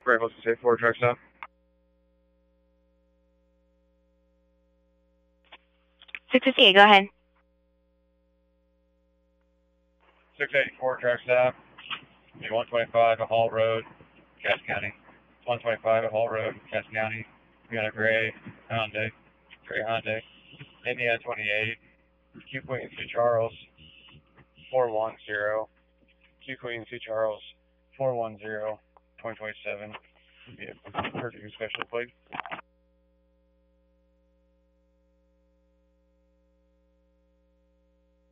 Rifles to say 4 trucks up. 658, go ahead. 684 trucks up. 125 at Hall Road, Cass County. 125 at Hall Road, Cass County. We got a gray Hyundai. Indiana 28. Q Queen C Charles 410. Q Queen C Charles 410. 2027. Purdue special plate.